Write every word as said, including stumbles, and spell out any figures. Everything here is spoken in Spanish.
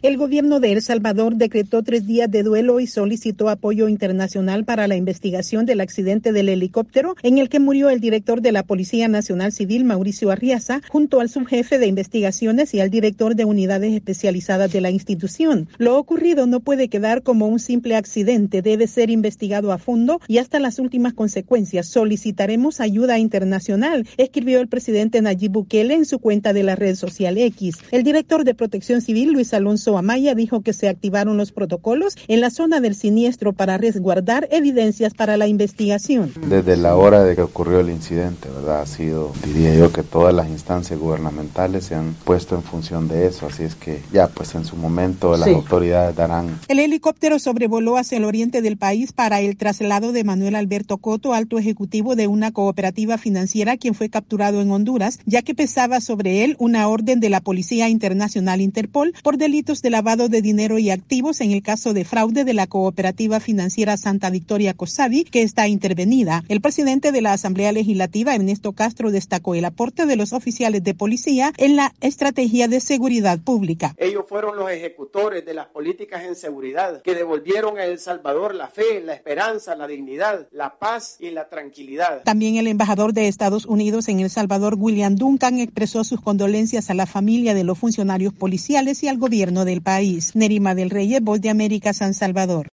El gobierno de El Salvador decretó tres días de duelo y solicitó apoyo internacional para la investigación del accidente del helicóptero en el que murió el director de la Policía Nacional Civil, Mauricio Arriaza, junto al subjefe de investigaciones y al director de unidades especializadas de la institución. Lo ocurrido no puede quedar como un simple accidente, debe ser investigado a fondo y hasta las últimas consecuencias. Solicitaremos ayuda internacional, escribió el presidente Nayib Bukele en su cuenta de la red social X. El director de Protección Civil, Luis Alonso Amaya, dijo que se activaron los protocolos en la zona del siniestro para resguardar evidencias para la investigación. Desde la hora de que ocurrió el incidente, ¿verdad? Ha sido, diría yo, que todas las instancias gubernamentales se han puesto en función de eso, así es que ya pues en su momento las sí. autoridades darán. El helicóptero sobrevoló hacia el oriente del país para el traslado de Manuel Alberto Coto, alto ejecutivo de una cooperativa financiera, quien fue capturado en Honduras, ya que pesaba sobre él una orden de la Policía Internacional Interpol por delitos de lavado de dinero y activos en el caso de fraude de la cooperativa financiera Santa Victoria Cosavi, que está intervenida. El presidente de la Asamblea Legislativa, Ernesto Castro, destacó el aporte de los oficiales de policía en la estrategia de seguridad pública. Ellos fueron los ejecutores de las políticas en seguridad que devolvieron a El Salvador la fe, la esperanza, la dignidad, la paz y la tranquilidad. También el embajador de Estados Unidos en El Salvador, William Duncan, expresó sus condolencias a la familia de los funcionarios policiales y al gobierno del país. Nerima del Rey, Voz de América, San Salvador.